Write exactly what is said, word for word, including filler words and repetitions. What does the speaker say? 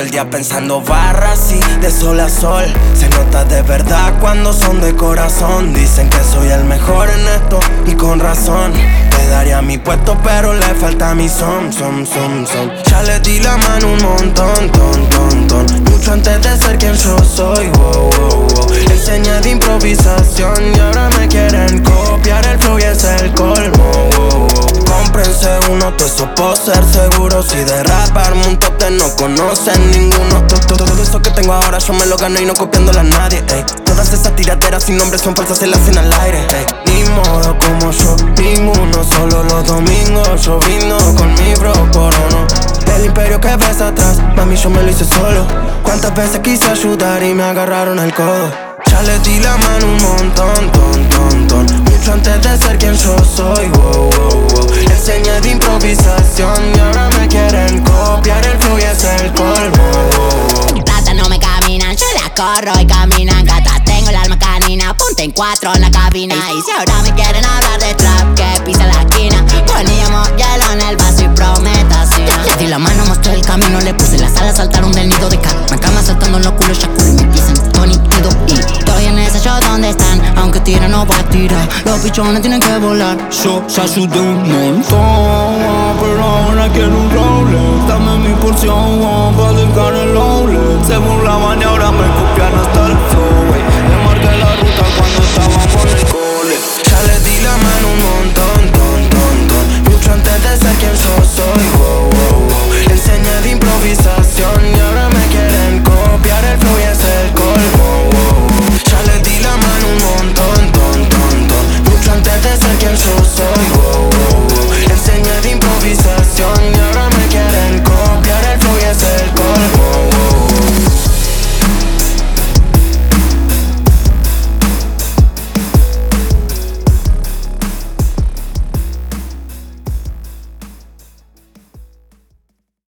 el día pensando barras y de sol a sol. Se nota de verdad cuando son de corazón. Dicen que soy el mejor en esto y con razón. Te daría mi puesto pero le falta mi son, son, son, son. Ya le di la mano un montón, ton, ton, ton. Mucho antes de ser quien yo soy, wow, wow, wow. Enseñé de improvisación y ahora me quieren copiar el flow y es el colmo, wow, wow. Cómprense uno, todo eso puedo ser seguro. Si de rap armo un top ten no conocen ninguno. Todo, todo, todo eso que tengo ahora yo me lo gané y no copiándole a nadie, ey. Todas esas tiraderas sin nombre son falsas, se las hacen al aire, ey. Ni modo como yo, ninguno. Solo los domingos yo vino con mi bro Corono. El imperio que ves atrás, mami yo me lo hice solo. Cuántas veces quise ayudar y me agarraron el codo. Ya le di la mano un montón, ton, ton, ton. Mucho antes de ser quien yo soy, wow, wow, wow. Enseñé de improvisación y ahora me quieren copiar el flow y es el colmo, wow, wow. Ratas no me caminan, yo las corro y caminan. Gata, tengo el alma canina, ponte en cuatro en la cabina. Y si ahora me quieren hablar de trap, que pisa la esquina. Poníamos hielo en el vaso y prometación. Le di la mano, mostré el camino, le puse las alas, saltaron del nido de cat. Me cama saltando en los culos, Shakur y me dicen Tony, Tido y estoy en ese show donde están, aunque tiren no va a tirar. Los pichones tienen que volar. Yo ya ayudé un montón, pero ahora quiero un Rolex. Dame mi porción, pa' dejar el Rolex. Se burlaban y ahora me copian hasta